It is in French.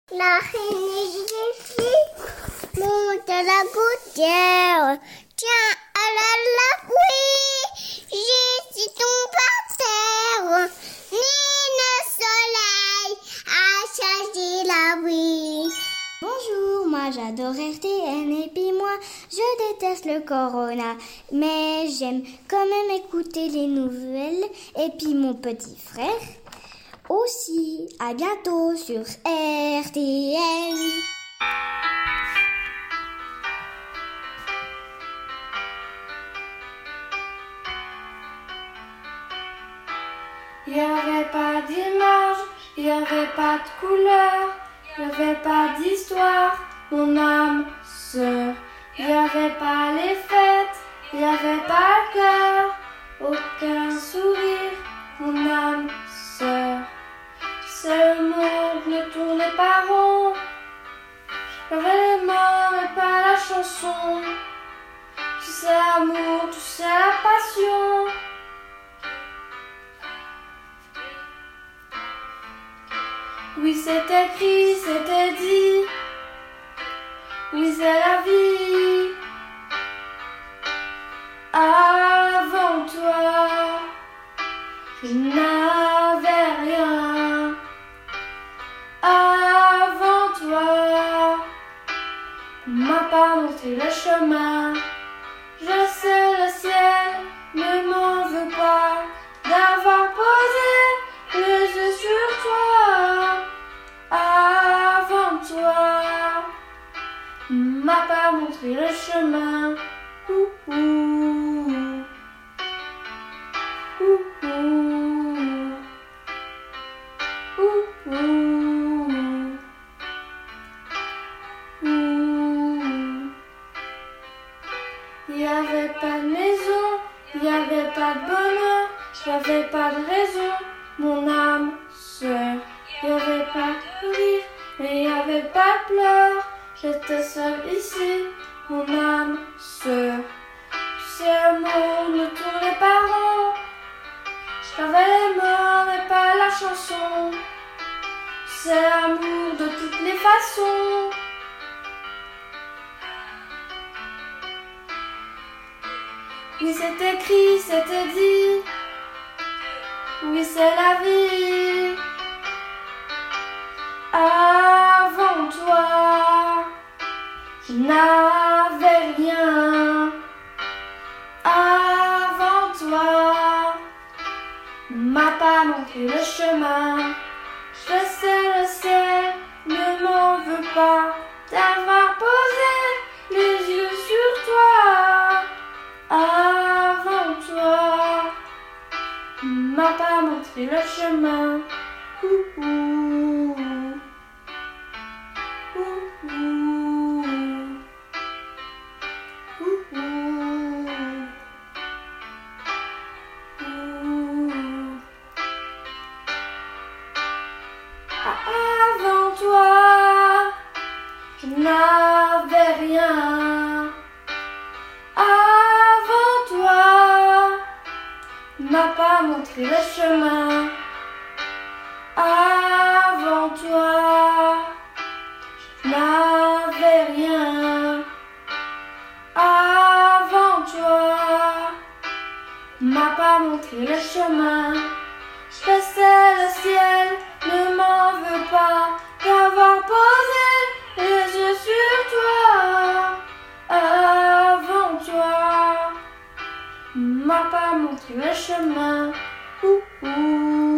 L'araignée monte à la gouttière. Tiens, ah là là, oui, je suis tombée par terre. Ni le soleil a changé la vie. Bonjour, moi j'adore RTN et puis moi je déteste le corona. Mais j'aime quand même écouter les nouvelles et puis mon petit frère aussi. À bientôt sur RTN. Il n'y avait pas d'image, il n'y avait pas de couleur, il n'y avait pas d'histoire, mon âme sœur. Il n'y avait pas les fêtes, il n'y avait pas le cœur, aucun sourire, mon âme sœur. Ce monde ne tournait pas rond, j'avais les mains mais pas la chanson. Tu sais l'amour, tu sais la passion. Oui, c'était écrit, c'était dit. Oui, c'est la vie. Avant toi, je n'avais rien. Avant toi, on m'a pas montré le chemin. Je sais le ciel ne m'en veut pas d'avoir posé les yeux sur toi. Avant toi, on m'a pas montré le chemin. Ouh, ouh. Ouh, ouh. Ouh, ouh. Ouh. Il n'y avait pas de maison, il n'y avait pas de bonheur, j'avais pas de raison, mon âme sœur. Il n'y avait pas de rire, mais il n'y avait pas de pleurs. J'étais seule ici, mon âme sœur. Tu sais, le monde ne tournait pas rond. J'avais les mains, mais pas la chanson. C'est l'amour de toutes les façons. Oui, c'est écrit, c'était dit. Oui, c'est la vie. Avant toi, je n'avais rien. Avant toi, on m'a pas montré le chemin. Je sais le ciel ne m'en veut pas d'avoir posé les yeux sur toi. Avant toi, on m'a pas montré le chemin. Ouh, ouh. Ouh, ouh. Ouh, ouh. Ouh. Avant toi, je n'avais rien. Avant toi, on m'a pas montré le chemin. Avant toi, je n'avais rien. Avant toi, on m'a pas montré le chemin. Je sais le ciel ne m'en veut pas d'avoir posé les yeux sur toi. Avant toi, on m'a pas montré le chemin. Ouh, ouh.